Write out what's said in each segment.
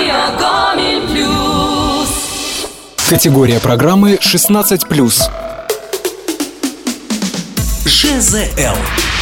Категория программы 16+. ЖЗЛ.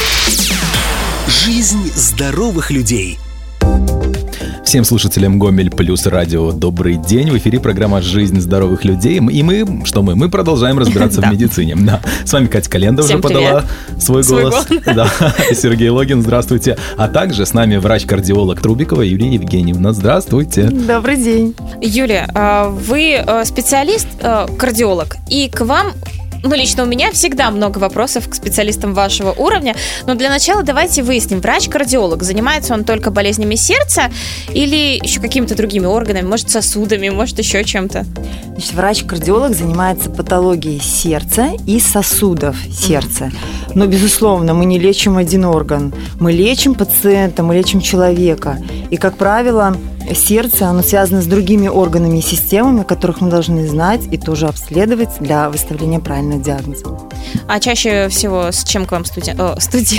Жизнь здоровых людей. Всем слушателям Гомель Плюс Радио добрый день. В эфире программа «Жизнь здоровых людей». И мы продолжаем разбираться в медицине. Да. С вами Катя Календо уже подала свой голос. Да. Сергей Логин, здравствуйте. А также с нами врач-кардиолог Трубикова Юлия Евгеньевна. Здравствуйте. Добрый день. Юлия, вы специалист, кардиолог, и к вам... лично у меня всегда много вопросов к специалистам вашего уровня. Но для начала давайте выясним. Врач-кардиолог, занимается он только болезнями сердца или еще какими-то другими органами? Может, сосудами, может, еще чем-то? Значит, врач-кардиолог занимается патологией сердца и сосудов сердца. Но, безусловно, мы не лечим один орган. Мы лечим пациента, мы лечим человека. И, как правило, сердце, оно связано с другими органами и системами, которых мы должны знать и тоже обследовать для выставления правильного диагноза. А чаще всего с чем к вам студенты?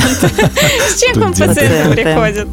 С чем к вам пациенты приходят?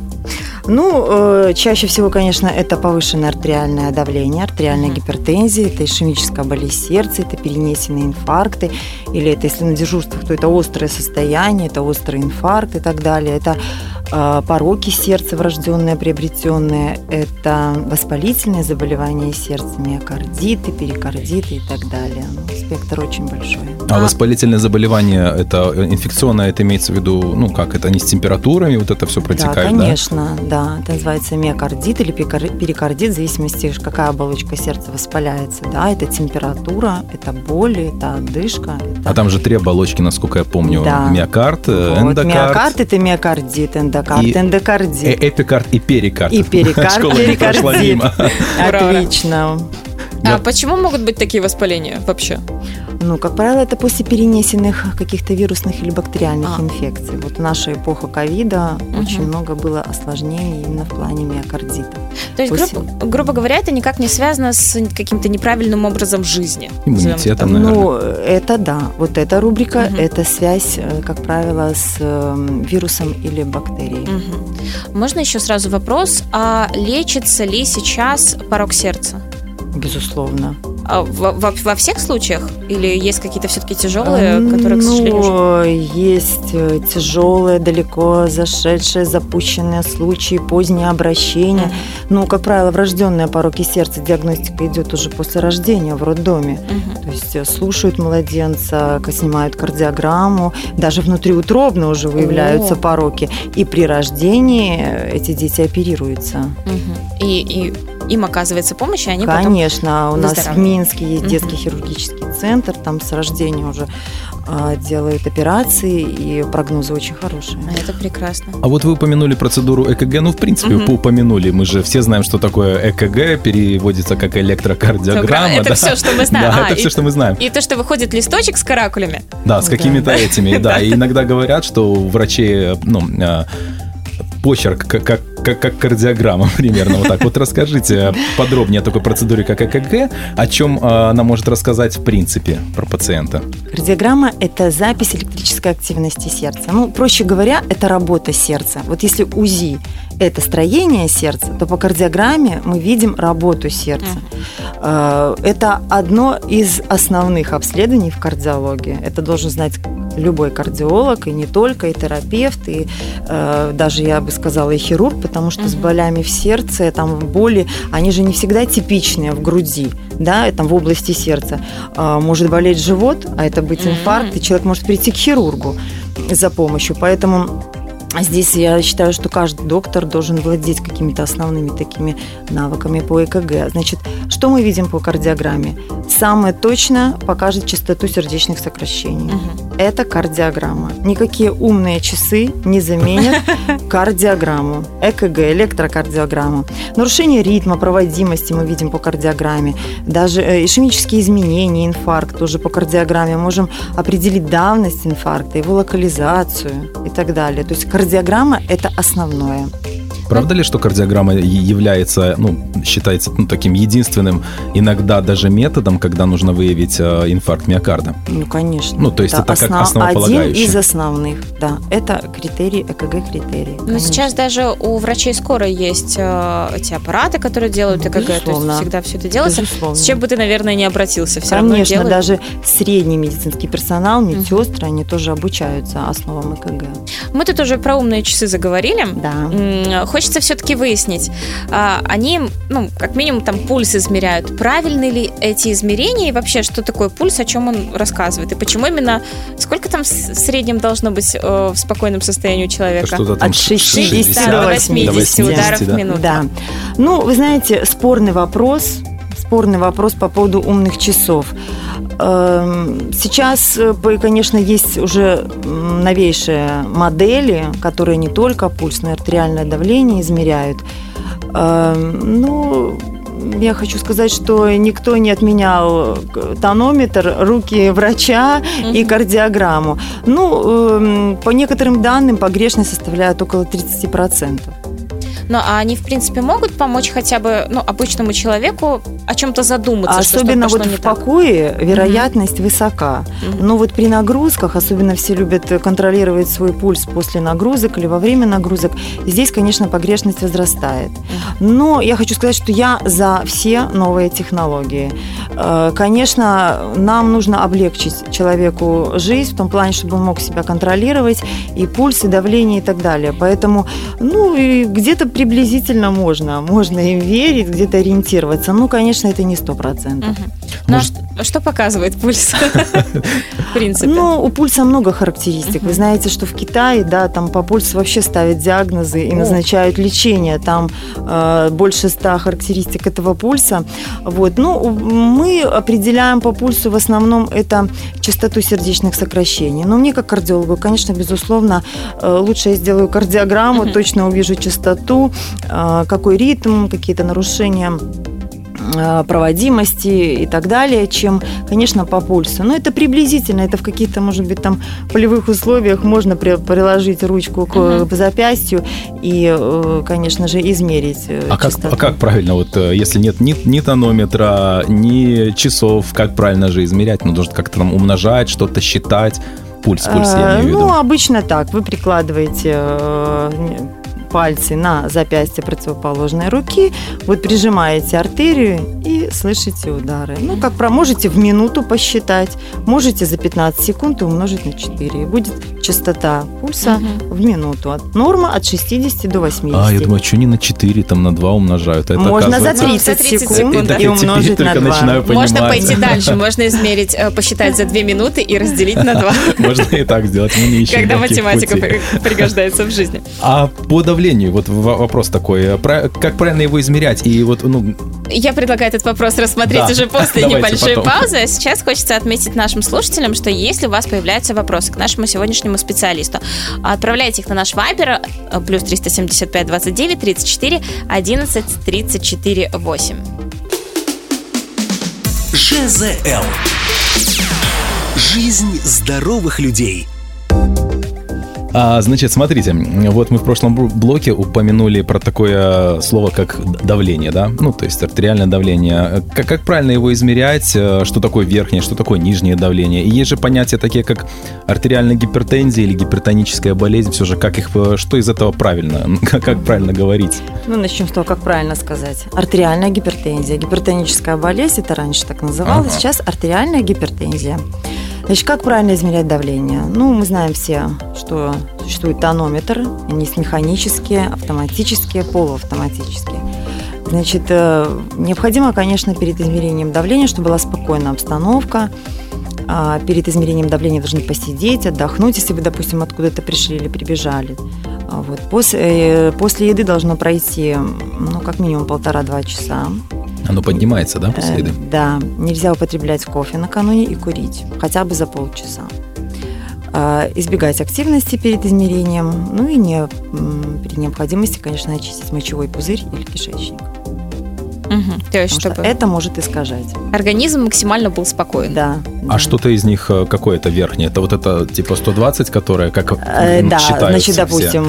Чаще всего, конечно, это повышенное артериальное давление, артериальная гипертензия, это ишемическая болезнь сердца, это перенесенные инфаркты, или это, если на дежурствах, то это острое состояние, это острый инфаркт и так далее. Это пороки сердца врожденные, приобретенные, это воспалительные заболевания сердца, миокардиты, перикардиты и так далее. Спектр очень большой. А воспалительное заболевание, это инфекционное, это имеется в виду, это не с температурами, вот это все протекает, да? Конечно, да. Это называется миокардит или перикардит, в зависимости, какая оболочка сердца воспаляется. Да, это температура, это боли, это одышка. А там же 3 оболочки, насколько я помню. Да. Миокард, эндокард. Миокард – это миокардит, эндокард, эндокардит. Эпикард и перикард. И перикард, перикардит. Отлично. А почему могут быть такие воспаления вообще? Как правило, это после перенесенных каких-то вирусных или бактериальных инфекций. Вот в нашу эпоху ковида очень много было осложнений именно в плане миокардита. То есть, грубо говоря, это никак не связано с каким-то неправильным образом жизни? Иммунитетом, наверное. Это да. Вот эта рубрика, это связь, как правило, с вирусом или бактерией. Можно еще сразу вопрос, а лечится ли сейчас порок сердца? Безусловно. Во всех случаях? Или есть какие-то все-таки тяжелые, которые, к сожалению... Есть тяжелые, далеко зашедшие, запущенные случаи, позднее обращение. Как правило, врожденные пороки сердца, диагностика идет уже после рождения в роддоме. То есть слушают младенца, снимают кардиограмму, даже внутриутробно уже выявляются пороки. И при рождении эти дети оперируются. И им оказывается помощь, и они Конечно, у нас в Минске есть детский хирургический центр, там с рождения уже делают операции, и прогнозы очень хорошие. Это прекрасно. А вот вы упомянули процедуру ЭКГ, в принципе, упомянули, мы же все знаем, что такое ЭКГ, переводится как электрокардиограмма. Это все, что мы знаем. Да, это все, что мы знаем. И то, что выходит листочек с каракулями. Да, с какими-то этими, да. И иногда говорят, что у врачей, почерк как кардиограмма примерно. Вот так. Вот расскажите подробнее о такой процедуре, как ЭКГ, о чем она может рассказать в принципе про пациента. Кардиограмма – это запись электрической активности сердца. Проще говоря, это работа сердца. Вот если УЗИ – это строение сердца, то по кардиограмме мы видим работу сердца. Это одно из основных обследований в кардиологии. Это должен знать любой кардиолог, и не только, и терапевт, и даже, я бы сказала, и хирург, потому что с болями в сердце, боли, они же не всегда типичные в груди, да, в области сердца. Может болеть живот, а это быть инфаркт, и человек может прийти к хирургу за помощью. Поэтому здесь я считаю, что каждый доктор должен владеть какими-то основными такими навыками по ЭКГ. Значит, что мы видим по кардиограмме? Самое точно покажет частоту сердечных сокращений. Это кардиограмма. Никакие умные часы не заменят кардиограмму. ЭКГ, электрокардиограмму. Нарушение ритма, проводимости мы видим по кардиограмме. Даже ишемические изменения, инфаркт тоже по кардиограмме. Можем определить давность инфаркта, его локализацию и так далее. То есть кардиограмма – это основное. Правда ли, что кардиограмма является, считается таким единственным, иногда даже методом, когда нужно выявить инфаркт миокарда? Ну, конечно. То есть это как основополагающий. Один из основных, да. Это критерий, ЭКГ-критерий. Но сейчас даже у врачей скорой есть эти аппараты, которые делают ЭКГ. Безусловно. То есть всегда все это делается. Безусловно. С чем бы ты, наверное, не обратился, все Конечно, равно делают. даже средний медицинский персонал, медсестры, они тоже обучаются основам ЭКГ. Мы тут уже про умные часы заговорили. Да. Хочется все-таки выяснить, они, как минимум, там пульс измеряют. Правильны ли эти измерения и вообще, что такое пульс, о чем он рассказывает? И почему именно, сколько там в среднем должно быть в спокойном состоянии у человека? От 60 до 80 ударов в минуту. Да. Вы знаете, спорный вопрос по поводу умных часов. Сейчас, конечно, есть уже новейшие модели, которые не только пульс, но и артериальное давление измеряют. Я хочу сказать, что никто не отменял тонометр, руки врача и кардиограмму. По некоторым данным, погрешность составляет около 30%. А они, в принципе, могут помочь хотя бы обычному человеку о чем-то задуматься? Особенно в покое вероятность высока. Но при нагрузках, особенно все любят контролировать свой пульс после нагрузок или во время нагрузок, здесь, конечно, погрешность возрастает. Но я хочу сказать, что я за все новые технологии. Конечно, нам нужно облегчить человеку жизнь в том плане, чтобы он мог себя контролировать, и пульс, и давление, и так далее. Поэтому, и где-то приблизительно можно им верить, где-то ориентироваться. Конечно, это не 100%. Что показывает пульс? В принципе. У пульса много характеристик. Вы знаете, что в Китае, там по пульсу вообще ставят диагнозы и назначают лечение. Там больше 100 характеристик этого пульса. Мы определяем по пульсу в основном это частоту сердечных сокращений. Но мне, как кардиологу, конечно, безусловно, лучше я сделаю кардиограмму, точно увижу частоту, какой ритм, какие-то нарушения проводимости и так далее, чем, конечно, по пульсу. Но это приблизительно, это в каких-то, может быть, там полевых условиях можно приложить ручку к запястью и, конечно же, измерить частоту. Как правильно, если нет ни тонометра, ни часов, как правильно же измерять? Нужно как-то там умножать, что-то считать, пульс я имею в виду. Обычно так, вы прикладываете пальцы на запястье противоположной руки, прижимаете артерию и слышите удары. Можете в минуту посчитать, можете за 15 секунд умножить на 4. И будет частота пульса в минуту. Норма от 60 до 80. Я думаю, что не на 4, там на 2 умножают. Это, можно за 30 секунд и умножить на 2. Можно пойти дальше, можно измерить, посчитать за 2 минуты и разделить на 2. Можно и так сделать. Когда математика пригождается в жизни. А по давлению, вопрос такой, как правильно его измерять? И Я предлагаю этот вопрос рассмотреть уже после небольшой паузы. А сейчас хочется отметить нашим слушателям, что если у вас появляются вопросы к нашему сегодняшнему специалисту, отправляйте их на наш Viber плюс 375 29 34 11 34 8. ЖЗЛ. Жизнь здоровых людей. Значит, смотрите, мы в прошлом блоке упомянули про такое слово, как давление, да? То есть артериальное давление. Как правильно его измерять? Что такое верхнее, что такое нижнее давление? И есть же понятия такие, как артериальная гипертензия или гипертоническая болезнь. Все же, что из этого правильно? Как правильно говорить? Начнем с того, как правильно сказать. Артериальная гипертензия. Гипертоническая болезнь, это раньше так называлось, сейчас артериальная гипертензия. Значит, как правильно измерять давление? Мы знаем все, что существует тонометр. Они есть механические, автоматические, полуавтоматические. Значит, необходимо, конечно, перед измерением давления, чтобы была спокойная обстановка. Перед измерением давления должны посидеть, отдохнуть, если вы, допустим, откуда-то пришли или прибежали. После еды должно пройти, как минимум 1,5-2 часа. Оно поднимается, да, после еды? Да. Нельзя употреблять кофе накануне и курить. Хотя бы за полчаса. Избегать активности перед измерением. И при необходимости, конечно, очистить мочевой пузырь или кишечник. То есть, чтобы это может искажать. Организм максимально был спокоен. Да. А что-то из них какое-то верхнее? Это типа 120, которое как считаются? Значит, допустим,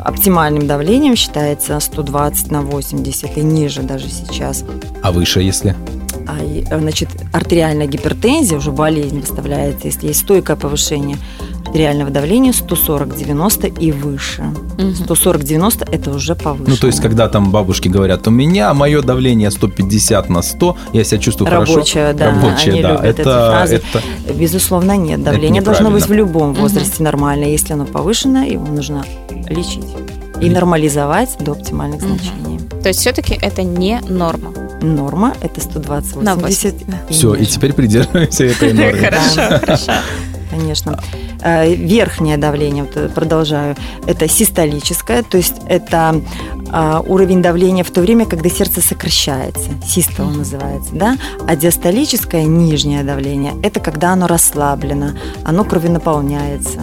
Оптимальным давлением считается 120 на 80 и ниже даже сейчас. А выше, если? Значит, артериальная гипертензия, уже болезнь выставляется, если есть стойкое повышение артериального давления 140-90 и выше. 140-90 – это уже повышенное. Ну, то есть, когда там бабушки говорят, у меня мое давление 150 на 100, я себя чувствую рабочее, хорошо. Да, рабочее, они да. любят эту фразу. Безусловно, нет. Давление должно быть в любом возрасте нормальное. Если оно повышено, его нужно лечить и нормализовать до оптимальных значений. То есть, все-таки это не норма. Норма – это 120-80. Все, и теперь придерживаемся этой нормы. Хорошо. Конечно. Верхнее давление, продолжаю, это систолическое, то есть это уровень давления в то время, когда сердце сокращается, систола называется, да? А диастолическое, нижнее давление, это когда оно расслаблено, оно кровенаполняется.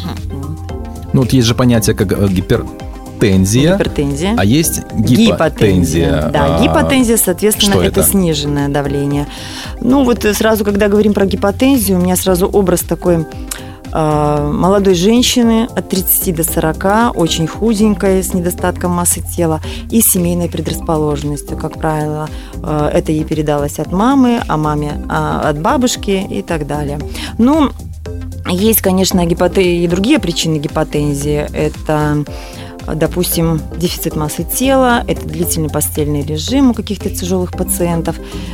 Ну, вот есть же понятие как гипертензия, а есть гипотензия. Да, гипотензия, соответственно, это сниженное давление. Ну, вот сразу, когда говорим про гипотензию, у меня сразу образ такой молодой женщины от 30 до 40, очень худенькой, с недостатком массы тела и с семейной предрасположенностью. Как правило, это ей передалось от мамы, а маме от бабушки и так далее. Ну, есть, конечно, и другие причины гипотензии. Это, допустим, дефицит массы тела, это длительный постельный режим у каких-то тяжелых пациентов,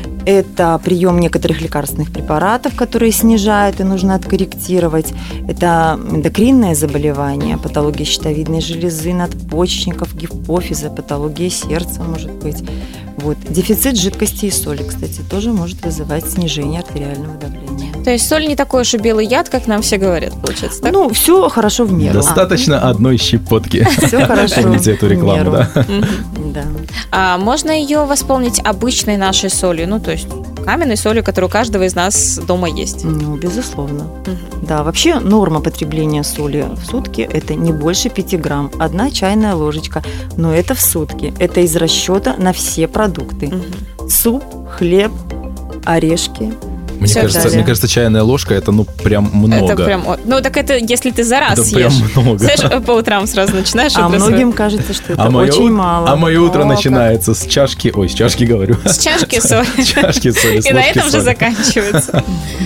это прием некоторых лекарственных препаратов, которые снижают и нужно откорректировать, это эндокринное заболевание, патология щитовидной железы, надпочечников, гипофиза, патология сердца может быть. Вот. Дефицит жидкости и соли, кстати, тоже может вызывать снижение артериального давления. То есть соль не такой уж и белый яд, как нам все говорят, получается, так? Ну, все хорошо в меру. Достаточно одной щепотки. Все хорошо. Помните эту рекламу, да? Да. А можно ее восполнить обычной нашей солью, ну, то есть каменной солью, которая у каждого из нас дома есть? Ну, безусловно. Да, вообще норма потребления соли в сутки – это не больше 5 грамм, 1 чайная ложечка, но это в сутки. Это из расчета на все продукты. Суп, хлеб, орешки. Мне кажется, чайная ложка это прям много. Это прям, так это если ты за раз это съешь. Прям много. Знаешь, по утрам сразу начинаешь. А многим кажется, что это очень мало. А мое утро начинается с чашки, с чашки говорю. С чашки соли. С чашки соли. И на этом же заканчивается.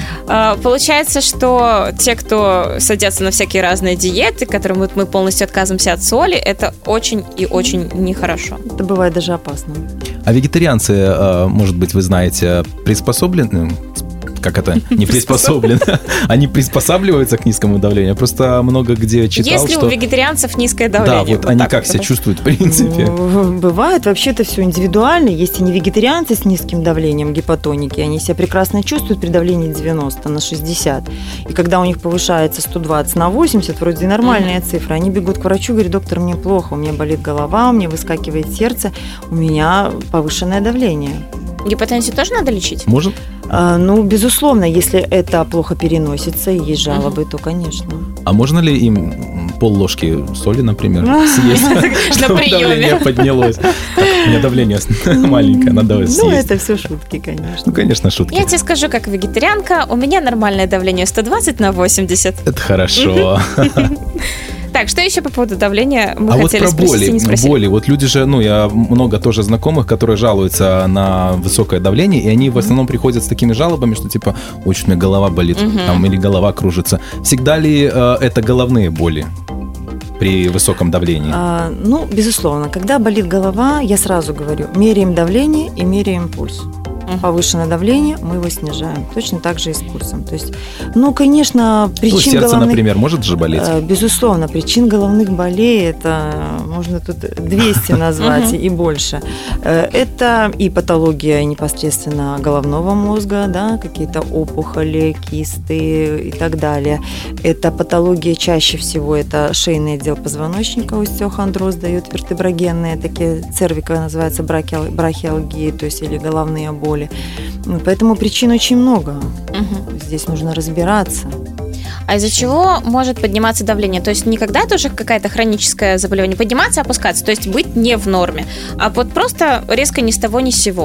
Получается, что те, кто садятся на всякие разные диеты, которым мы полностью отказываемся от соли, это очень и очень нехорошо. Это бывает даже опасно. А вегетарианцы, может быть, вы знаете, приспособлены? Как это? Не приспособлены. Они приспосабливаются к низкому давлению. Я просто много где читал, Если что... у вегетарианцев низкое давление. Да, вот они как себя чувствуют, в принципе? Бывает вообще это все индивидуально. Есть и не вегетарианцы с низким давлением, гипотоники. Они себя прекрасно чувствуют при давлении 90 на 60. И когда у них повышается 120 на 80, вроде нормальные цифры, они бегут к врачу, говорят: доктор, мне плохо, у меня болит голова, у меня выскакивает сердце, у меня повышенное давление. Гипотензию тоже надо лечить? Может? Ну, безусловно, если это плохо переносится и есть жалобы, то, конечно. А можно ли им пол-ложки соли, например, съесть, чтобы давление поднялось? У меня давление маленькое, надо съесть. Ну, это все шутки, конечно. Ну, конечно, шутки. Я тебе скажу, как вегетарианка, у меня нормальное давление 120 на 80. Это хорошо. Так, что еще по поводу давления мы вот хотели про спросить и не спросили? боли. Вот люди же, я много тоже знакомых, которые жалуются на высокое давление, и они в основном приходят с такими жалобами, что типа, очень у меня голова болит, там, или голова кружится. Всегда ли это головные боли при высоком давлении? Ну, безусловно. Когда болит голова, я сразу говорю, меряем давление и меряем пульс. Повышенное давление, мы его снижаем. Точно так же и с пульсом. То есть, конечно, причин сердце, головных... например, может же болеть? Безусловно, причин головных болей, это можно тут 200 назвать и больше. Это и патология непосредственно головного мозга, да, какие-то опухоли, кисты и так далее. Это патология чаще всего, это шейный отдел позвоночника, остеохондроз дает вертеброгенные, такие цервиковые называются брахиалгии, то есть или головные боли. Поэтому причин очень много. Здесь нужно разбираться. А из-за чего может подниматься давление? То есть не когда это уже какое-то хроническое заболевание, подниматься, опускаться, то есть быть не в норме, а вот просто резко ни с того ни с сего.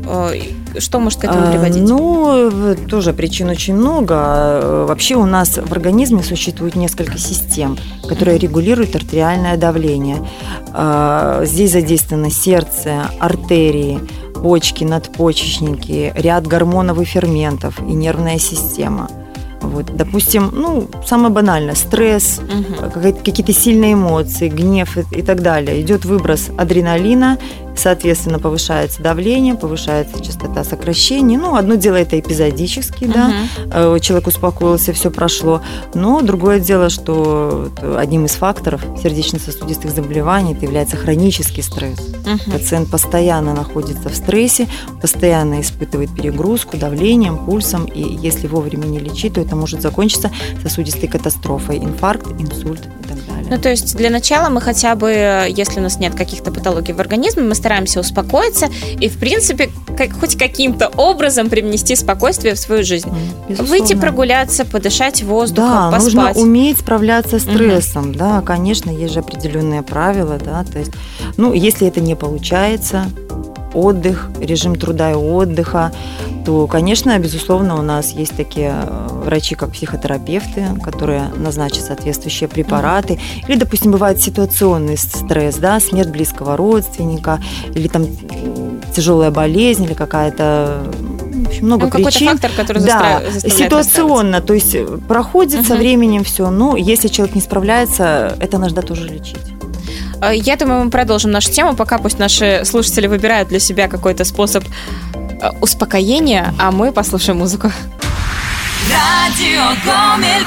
Что может к этому приводить? Тоже причин очень много. Вообще у нас в организме существует несколько систем, которые регулируют артериальное давление. Здесь задействовано сердце, артерии, почки, надпочечники, ряд гормонов и ферментов и нервная система. Вот, допустим, самое банальное, стресс, какие-то сильные эмоции, гнев и так далее. Идет выброс адреналина, соответственно, повышается давление, повышается частота сокращений. Одно дело это эпизодически, да, человек успокоился, все прошло. Но другое дело, что одним из факторов сердечно-сосудистых заболеваний это является хронический стресс. Пациент постоянно находится в стрессе, постоянно испытывает перегрузку, давлением, пульсом, и если вовремя не лечить, то это может закончиться сосудистой катастрофой, инфаркт, инсульт и так далее. То есть для начала мы хотя бы, если у нас нет каких-то патологий в организме, мы стараемся успокоиться и, в принципе, хоть каким-то образом привнести спокойствие в свою жизнь. Безусловно. Выйти прогуляться, подышать воздухом, поспать. Нужно уметь справляться с стрессом. Да, конечно, есть же определенные правила. Да, то есть, если это не получается, отдых, режим труда и отдыха, то, конечно, безусловно, у нас есть такие врачи, как психотерапевты, которые назначат соответствующие препараты. Или, допустим, бывает ситуационный стресс, да, смерть близкого родственника, или там тяжелая болезнь, или какая-то... В общем, много причин. Какой-то фактор, который заставляет ситуационно, то есть проходит со временем все. Но если человек не справляется, это нужно тоже лечить. Я думаю, мы продолжим нашу тему, пока пусть наши слушатели выбирают для себя какой-то способ успокоения, а мы послушаем музыку. Радио Гомель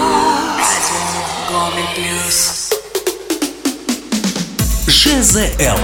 Плюс. ЖЗЛ.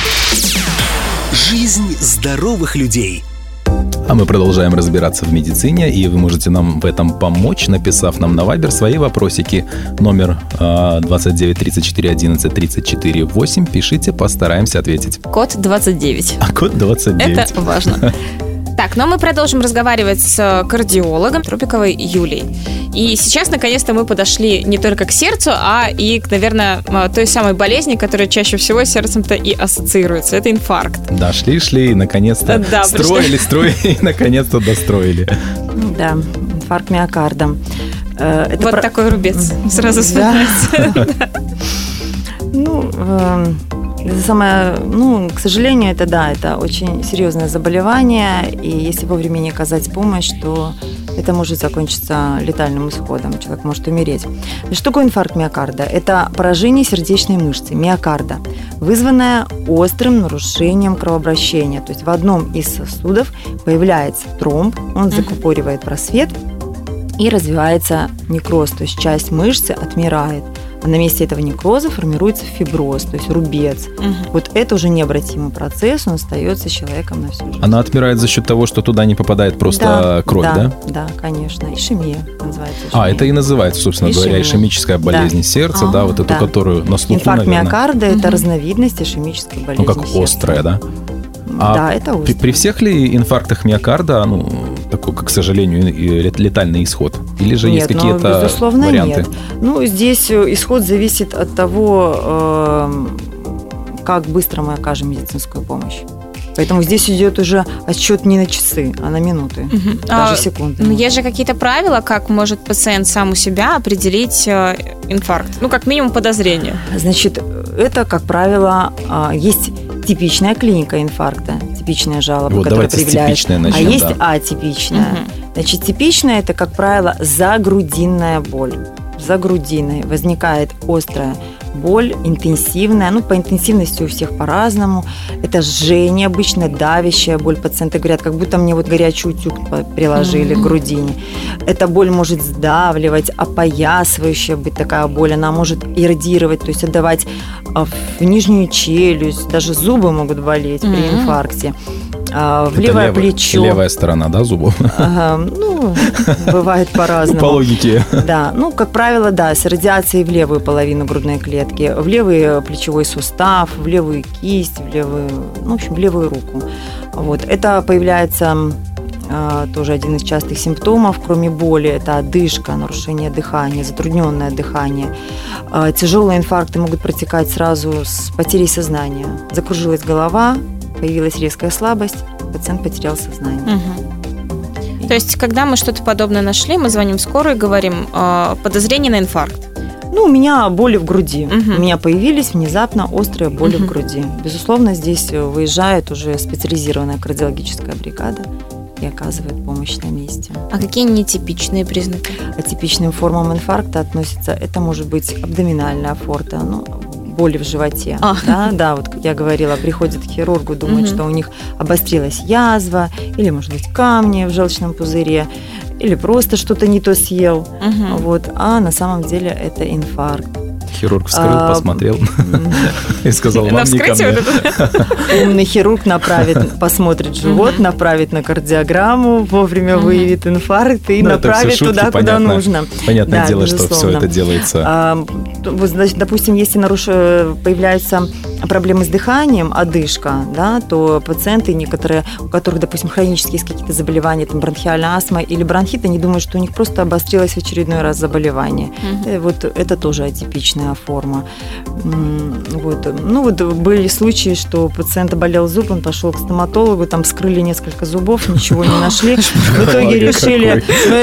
Жизнь здоровых людей. А мы продолжаем разбираться в медицине, и вы можете нам в этом помочь, написав нам на Viber свои вопросики. Номер 29 34 11 34 8. Пишите, постараемся ответить. Код 29. Код 29. Это важно. Так, но мы продолжим разговаривать с кардиологом Трубиковой Юлией. И сейчас, наконец-то, мы подошли не только к сердцу, а и к, наверное, той самой болезни, которая чаще всего с сердцем-то и ассоциируется. Это инфаркт. Да, шли, и наконец-то строили, и наконец-то достроили. Да, инфаркт миокарда. Это такой рубец сразу вспоминается. Это самое, к сожалению, это очень серьезное заболевание, и если вовремя не оказать помощь, то это может закончиться летальным исходом, человек может умереть. Что такое инфаркт миокарда? Это поражение сердечной мышцы, миокарда, вызванное острым нарушением кровообращения. То есть в одном из сосудов появляется тромб, он закупоривает просвет и развивается некроз, то есть часть мышцы отмирает. А на месте этого некроза формируется фиброз, то есть рубец. Вот это уже необратимый процесс, он остается с человеком на всю жизнь. Она отмирает за счет того, что туда не попадает просто кровь, да? Да, конечно. Ишемия называется. Ишемия. Это и называется, собственно говоря, ишемическая болезнь сердца, да, вот эту, которую на слуху, инфаркт наверное. миокарда – это разновидность ишемической болезни как сердца. острая, да? Да, это острая. При всех ли инфарктах миокарда, такой, к сожалению, летальный исход? Или же есть какие-то безусловно, варианты? Нет. Здесь исход зависит от того, как быстро мы окажем медицинскую помощь. Поэтому здесь идет уже отсчет не на часы, а на минуты, даже секунды. Есть же какие-то правила, как может пациент сам у себя определить инфаркт? Как минимум подозрение. Значит, это, как правило, есть типичная клиника инфаркта, типичная жалоба, которая проявляется. А есть атипичная. Значит, типичная – это, как правило, загрудинная боль. За грудиной возникает острая боль, интенсивная. По интенсивности у всех по-разному. Это жжение обычно, давящая боль. Пациенты говорят, как будто мне горячий утюг приложили к грудине. Эта боль может сдавливать, опоясывающая быть такая боль. Она может иррадировать, то есть отдавать в нижнюю челюсть. Даже зубы могут болеть при инфаркте. В левое плечо. Левая сторона, да, зубов? Бывает по-разному. По логике. Да, как правило, да, с радиацией в левую половину грудной клетки, в левый плечевой сустав, в левую кисть, в левую руку. Это появляется тоже один из частых симптомов, кроме боли, это одышка, нарушение дыхания, затрудненное дыхание. Тяжелые инфаркты могут протекать сразу с потерей сознания. Закружилась голова, появилась резкая слабость, пациент потерял сознание. То есть, когда мы что-то подобное нашли, мы звоним в скорую и говорим подозрение на инфаркт. Ну, у меня боли в груди. У меня появились внезапно острые боли в груди. Безусловно, здесь выезжает уже специализированная кардиологическая бригада и оказывает помощь на месте. А какие нетипичные признаки? Атипичным формам инфаркта относятся, это может быть абдоминальная аорта, боли в животе. Да, вот как я говорила, приходят к хирургу, думают, что у них обострилась язва, или, может быть, камни в желчном пузыре, или просто что-то не то съел. А на самом деле это инфаркт. Хирург вскрыл, посмотрел и сказал, вам не ко мне. Умный хирург посмотрит живот, направит на кардиограмму, вовремя выявит инфаркт и направит туда, куда нужно. Понятное дело, что все это делается. Допустим, если появляются проблемы с дыханием, одышка, то пациенты некоторые, у которых, допустим, хронические есть какие-то заболевания, там бронхиальная астма или бронхит, они думают, что у них просто обострилось в очередной раз заболевание. Вот это тоже атипичная форма. Были случаи, что у пациента болел зуб, он пошел к стоматологу, там вскрыли несколько зубов, ничего не нашли. В итоге решили,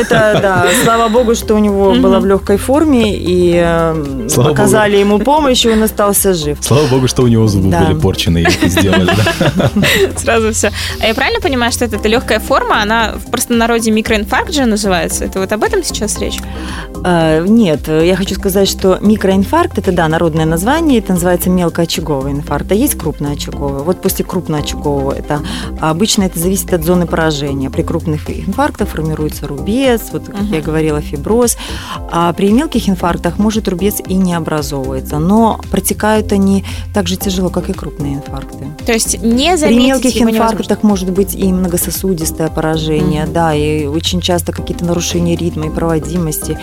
слава богу, что у него было в легкой форме, и оказали ему помощь, и он остался жив. Слава богу, что у него зубы были порчены, и их сделали. Сразу все. А я правильно понимаю, что это легкая форма, она в простонародье микроинфаркт же называется? Это вот об этом сейчас речь? Нет, я хочу сказать, что микроинфаркт, это, народное название, это называется мелкоочаговый инфаркт, а есть крупноочаговый. Вот после крупноочагового, обычно это зависит от зоны поражения. При крупных инфарктах формируется рубец, вот, как я говорила, фиброз. А при мелких инфарктах может рубец и не образовывается, но протекают они так же тяжело, как и крупные инфаркты. То есть не заметить при мелких инфарктах может быть и многососудистое поражение, и очень часто какие-то нарушения ритма и проводимости.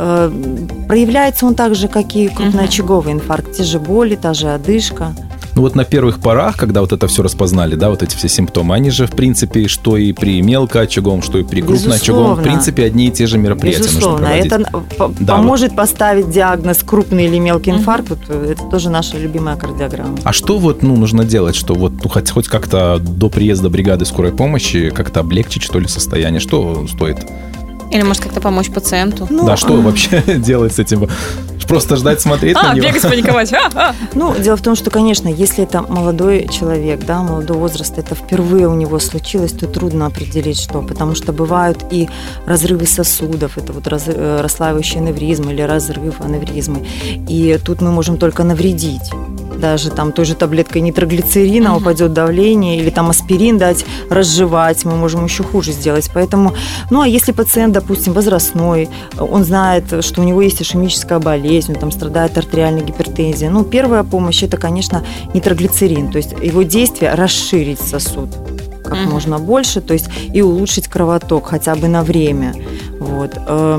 Проявляется он так же, как и крупноочаговый инфаркт. Те же боли, та же одышка. Вот на первых порах, когда вот это все распознали, вот эти все симптомы, они же, в принципе, что и при мелкоочаговом, что и при крупноочаговом, в принципе, одни и те же мероприятия нужно проводить. Это поможет поставить диагноз крупный или мелкий инфаркт. Это тоже наша любимая кардиограмма. А что нужно делать, что хоть как-то до приезда бригады скорой помощи как-то облегчить, что ли, состояние? Что стоит? Или, может, как-то помочь пациенту? Что вообще делать с этим? Просто ждать, смотреть на него? Бегать, паниковать. Дело в том, что, конечно, если это молодой человек, молодого возраста, это впервые у него случилось, то трудно определить, что. Потому что бывают и разрывы сосудов, это вот расслаивающие аневризмы или разрыв аневризмы. И тут мы можем только навредить. Даже там той же таблеткой нитроглицерина упадет давление, или там аспирин дать разжевать, мы можем еще хуже сделать. Поэтому, а если пациент, допустим, возрастной, он знает, что у него есть ишемическая болезнь, он там страдает артериальной гипертензией, первая помощь – это, конечно, нитроглицерин, то есть его действие – расширить сосуд как можно больше, то есть и улучшить кровоток хотя бы на время. Вот.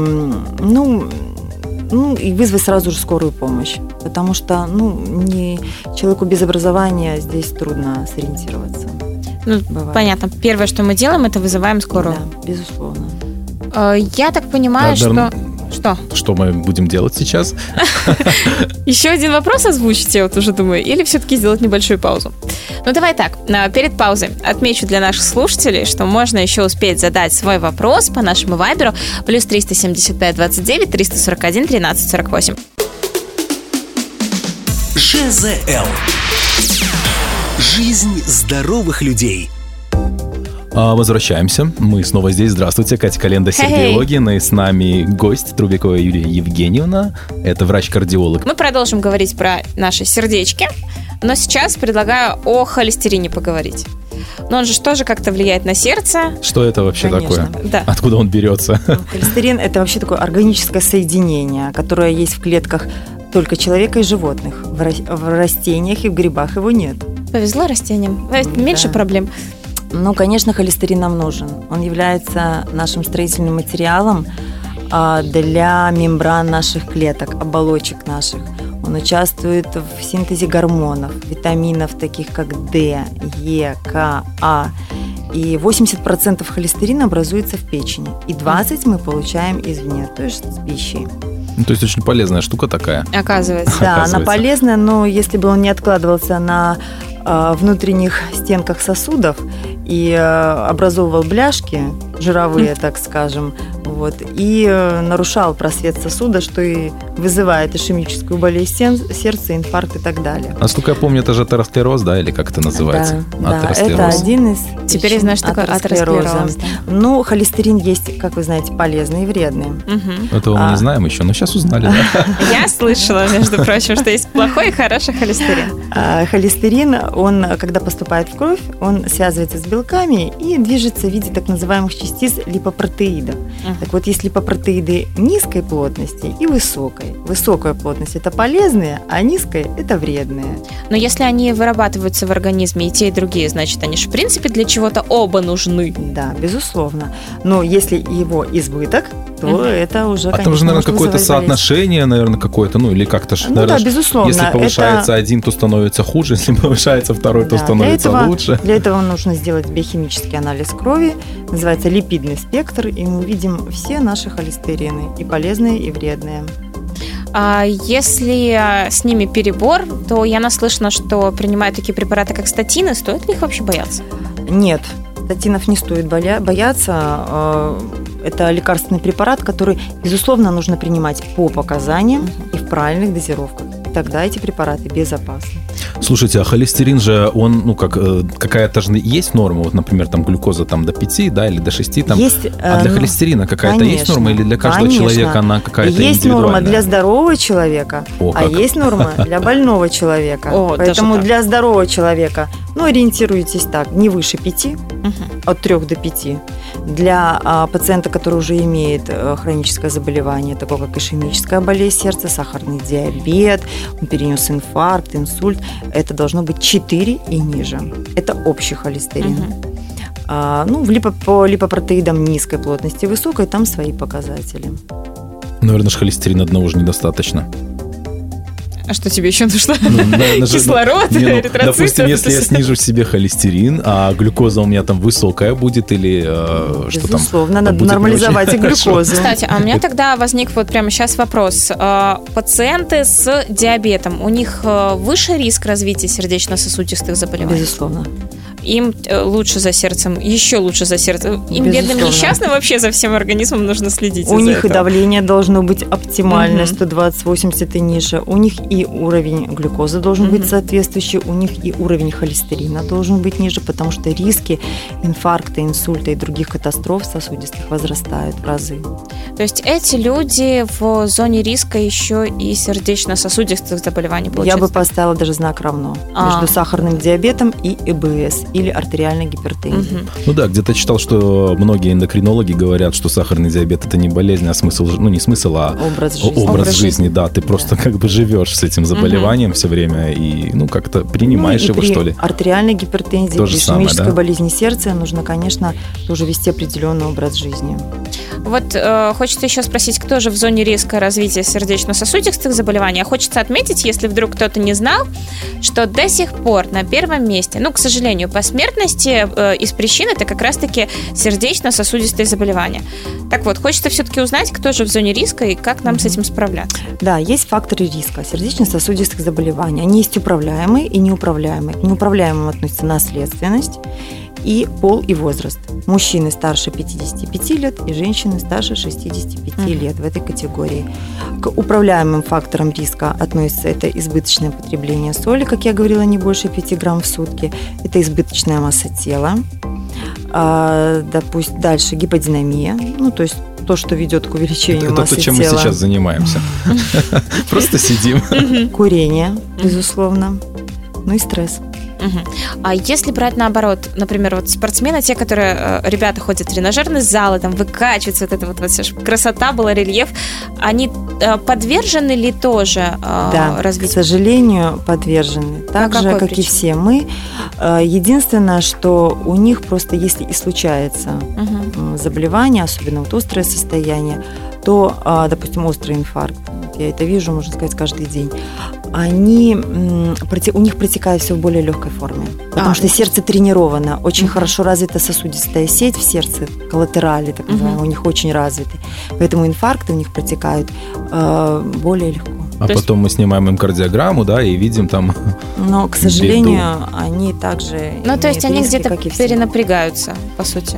И вызвать сразу же скорую помощь, потому что человеку без образования здесь трудно сориентироваться. Понятно. Первое, что мы делаем, это вызываем скорую. Да, безусловно. Я так понимаю, что... Что мы будем делать сейчас? Еще один вопрос озвучить, я вот уже думаю, или все-таки сделать небольшую паузу? Давай так, перед паузой отмечу для наших слушателей, что можно еще успеть задать свой вопрос по нашему вайберу плюс 375 29 341 13 48. ЖЗЛ. Жизнь здоровых людей. Возвращаемся. Мы снова здесь. Здравствуйте, Катя Календа, Сергей Логин. И с нами гость Трубекова Юлия Евгеньевна. Это врач-кардиолог. Мы продолжим говорить про наши сердечки, но сейчас предлагаю о холестерине поговорить. Но он же тоже как-то влияет на сердце. Что это вообще такое? Да. Откуда он берется? Холестерин – это вообще такое органическое соединение, которое есть в клетках только человека и животных. В растениях и в грибах его нет. Повезло растениям. Меньше проблем. Конечно, холестерин нам нужен. Он является нашим строительным материалом для мембран наших клеток, оболочек наших. Он участвует в синтезе гормонов, витаминов, таких как D, E, K, A. И 80% холестерина образуется в печени. И 20% мы получаем извне, то есть с пищей. То есть очень полезная штука такая. Оказывается. Да, она полезная, но если бы он не откладывался на внутренних стенках сосудов и образовывал бляшки жировые, так скажем, вот, и нарушал просвет сосуда, что и вызывает ишемическую болезнь сердца, инфаркт и так далее. Насколько я помню, это же атеросклероз, да, или как это называется? Да, это один из Теперь я знаю, что такое атеросклероз. Ну, холестерин есть, как вы знаете, полезный и вредный. Этого мы не знаем еще, но сейчас узнали, да? Я слышала, между прочим, что есть плохой и хороший холестерин. Холестерин, он, когда поступает в кровь, он связывается с белками и движется в виде так называемых частиц липопротеидов. Так вот, есть липопротеиды низкой плотности и высокой. Высокая плотность – это полезные, а низкая – это вредные. Но если они вырабатываются в организме, и те, и другие, значит, они же, в принципе, для чего-то оба нужны. Да, безусловно. Но если его избыток, то это уже, конечно, там же, наверное, какое-то соотношение, наверное, какое-то, ну, или как-то... Ну, наверное, да, безусловно. Если повышается один, то становится хуже, если повышается второй, то становится лучше. Для этого нужно сделать биохимический анализ крови, называется липидный спектр, и мы увидим все наши холестерины, и полезные, и вредные. А если с ними перебор, то я наслышана, что принимают такие препараты, как статины. Стоит ли их вообще бояться? Нет, статинов не стоит бояться. Это лекарственный препарат, который, безусловно, нужно принимать по показаниям и в правильных дозировках. Тогда эти препараты безопасны. Слушайте, а холестерин же, он, ну, как, какая-то же есть норма, вот, например, там глюкоза там, до 5, да, или до 6, там. Есть, а для холестерина какая-то есть норма, или для каждого человека она какая-то есть индивидуальная? Есть норма для здорового человека, есть норма для больного человека. Поэтому для здорового человека, ну, ориентируйтесь так, не выше 5, от 3 до 5. Для пациента, который уже имеет хроническое заболевание, такое как ишемическая болезнь сердца, сахарный диабет, он перенес инфаркт, инсульт, это должно быть 4 и ниже. Это общий холестерин. Ну, по липопротеидам низкой плотности, высокой, там свои показатели. Наверное, холестерина одного уже недостаточно. А что тебе еще нужно? Ну, кислород, эритроциты? Допустим, если я снижу в себе холестерин, а глюкоза у меня там высокая будет, или что там? Безусловно, надо нормализовать и глюкозу. Кстати, а у меня тогда возник вот прямо сейчас вопрос. Пациенты с диабетом, у них выше риск развития сердечно-сосудистых заболеваний? Безусловно. Им лучше за сердцем, еще лучше за сердцем. Им, бедным несчастным, вообще за всем организмом нужно следить. У них и давление должно быть оптимальное, 120-80 и ниже. У них и уровень глюкозы должен быть соответствующий, у них и уровень холестерина должен быть ниже, потому что риски инфаркта, инсульта и других катастроф сосудистых возрастают в разы. То есть эти люди в зоне риска еще и сердечно-сосудистых заболеваний получается? Я бы поставила даже знак равно между сахарным диабетом и ИБС. Или артериальной гипертензии. Ну да, где-то читал, что многие эндокринологи говорят, что сахарный диабет – это не болезнь, а смысл, ну не смысл, а образ жизни. Да, ты просто как бы живешь с этим заболеванием все время и, ну, как-то принимаешь его, что ли. Артериальной гипертензии, при ишемической болезни сердца нужно, конечно, тоже вести определенный образ жизни. Вот хочется еще спросить, кто же в зоне риска развития сердечно-сосудистых заболеваний? А хочется отметить, если вдруг кто-то не знал, что до сих пор на первом месте, ну, к сожалению, по смертности из причин это как раз-таки сердечно-сосудистые заболевания. Так вот, хочется все-таки узнать, кто же в зоне риска и как нам с этим справляться. Да, есть факторы риска сердечно-сосудистых заболеваний. Они есть управляемые и неуправляемые. К неуправляемым относятся наследственность и пол и возраст. Мужчины старше 55 лет и женщины старше 65 лет в этой категории. К управляемым факторам риска относится это избыточное потребление соли, как я говорила, не больше 5 грамм в сутки. Это избыточная масса тела. Допустим, дальше гиподинамия, ну, то есть то, что ведет к увеличению массы тела. Это то, чем мы сейчас занимаемся. Просто сидим. Курение, безусловно. Ну и стресс. А если брать наоборот, например, вот спортсмены, те, которые, ребята ходят в тренажерный зал, там выкачиваются, вот эта вот вся красота была, рельеф, они подвержены ли тоже развитию? Да, к сожалению, подвержены. Так же, как и все мы. Единственное, что у них просто, если и случается заболевание, особенно вот острое состояние, то, допустим, острый инфаркт, я это вижу, можно сказать, каждый день, у них протекает все в более легкой форме. Потому что сердце тренировано, очень хорошо развита сосудистая сеть в сердце, коллатерали, так называемые, у них очень развиты. Поэтому инфаркты у них протекают более легко. А потом мы снимаем им кардиограмму, да, и видим там. Но, к сожалению, они также. Ну, то есть они риски, где-то как и все. перенапрягаются, по сути.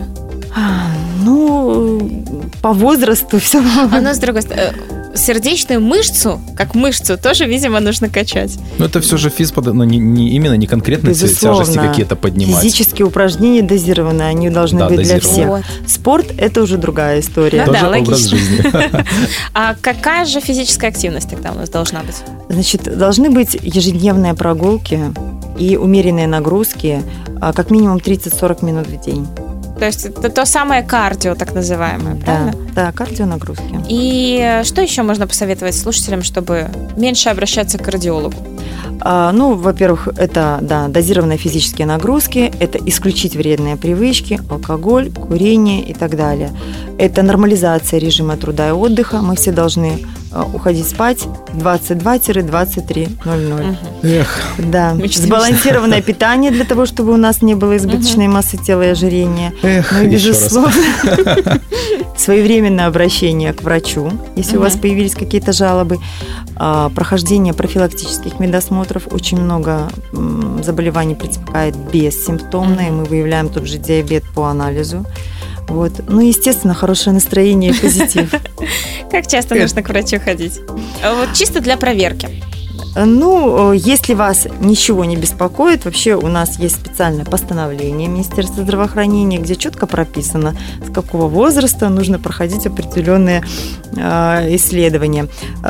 Ну, по возрасту все. Но с другой стороны, сердечную мышцу, как мышцу, тоже, видимо, нужно качать. Но это все же именно не конкретно тяжести какие-то поднимать. Физические упражнения дозированные, они должны быть для всех. Вот. Спорт – это уже другая история. Тоже да, образ жизни. А какая же физическая активность тогда у нас должна быть? Значит, должны быть ежедневные прогулки и умеренные нагрузки, как минимум 30-40 минут в день. То есть это то самое кардио, так называемое, правильно? Да, кардионагрузки. И что еще можно посоветовать слушателям, чтобы меньше обращаться к кардиологу? Ну, во-первых, это дозированные физические нагрузки, это исключить вредные привычки, алкоголь, курение и так далее. Это нормализация режима труда и отдыха. Мы все должны уходить спать в 22-23:00. Эх. Да. Сбалансированное питание для того, чтобы у нас не было избыточной массы тела и ожирения. Эх, ну и, безусловно, своевременное обращение к врачу, если у вас появились какие-то жалобы, прохождение профилактических медосмотров. Очень много заболеваний протекает бессимптомно, и мы выявляем тот же диабет по анализу. Вот. Ну, естественно, хорошее настроение и позитив. Как часто нужно к врачу ходить? Вот чисто для проверки. Ну, если вас ничего не беспокоит, вообще у нас есть специальное постановление Министерства здравоохранения, где четко прописано, с какого возраста нужно проходить определенные исследования.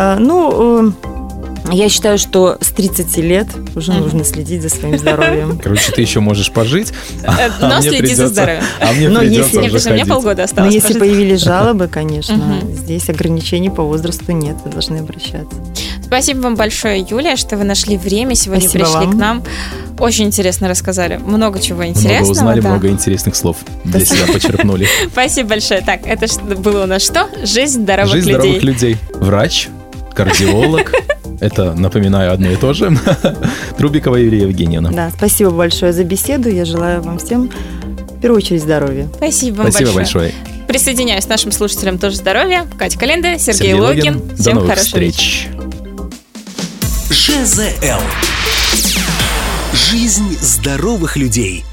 Я считаю, что с 30 лет уже нужно следить за своим здоровьем. Короче, ты еще можешь пожить, но следи за здоровьем. А мне придется уже ходить. Мне полгода осталось. Но если появились жалобы, конечно, здесь ограничений по возрасту нет, вы должны обращаться. Спасибо вам большое, Юлия, что вы нашли время, сегодня Спасибо пришли вам. к нам. Очень интересно рассказали, много чего интересного. Много узнали, да. много интересных слов для себя почерпнули. Спасибо большое. Так, это было у нас что? Жизнь здоровых людей. Жизнь здоровых людей. Врач, кардиолог. Это, напоминаю, одно и то же. Трубикова Юлия Евгеньевна. Да, спасибо большое за беседу. Я желаю вам всем, в первую очередь, здоровья. Спасибо вам большое. Присоединяюсь к нашим слушателям тоже здоровья. Катя Календа, Сергей Логин. Всем до новых хорошего встреч. ЖЗЛ. Жизнь здоровых людей.